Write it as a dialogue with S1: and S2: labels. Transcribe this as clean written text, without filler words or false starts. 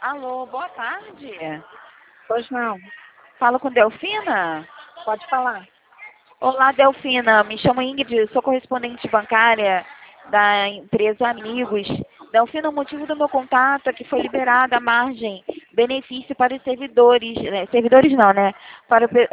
S1: Alô, boa tarde.
S2: Pois não.
S1: Falo com Delfina?
S2: Pode falar.
S1: Olá, Delfina. Me chamo Ingrid, sou correspondente bancária da empresa Amigos. Delfina, o motivo do meu contato é que foi liberada a margem benefício para os servidores, servidores não, né? Para